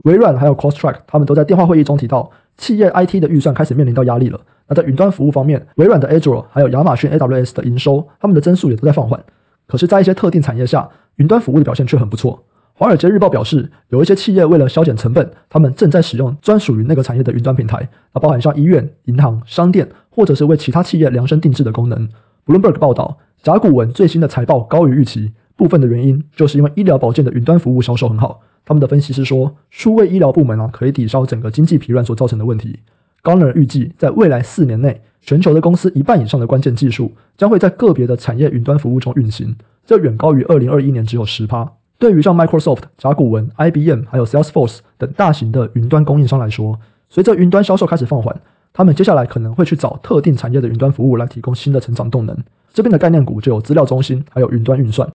微软还有 CrosstrTrack 他们都在电话会议中提到，企业 IT 的预算开始面临到压力了。那在云端服务方面，微软的 Azure 还有亚马逊 AWS 的营收，他们的增速也都在放缓。可是，在一些特定产业下，云端服务的表现却很不错。华尔街日报表示，有一些企业为了削减成本，他们正在使用专属于那个产业的云端平台，包含像医院、银行、商店，或者是为其他企业量身定制的功能。Bloomberg 报道，甲骨文最新的财报高于预期，部分的原因就是因为医疗保健的云端服务销售很好。他们的分析是说，数位医疗部门可以抵消整个经济疲软所造成的问题。Gartner 预计，在未来4年内，全球的公司一半以上的关键技术将会在个别的产业云端服务中运行，这远高于2021年只有10%。对于像 Microsoft、甲骨文、IBM 还有 Salesforce 等大型的云端供应商来说，随着云端销售开始放缓，他们接下来可能会去找特定产业的云端服务来提供新的成长动能。这边的概念股就有资料中心，还有云端运算。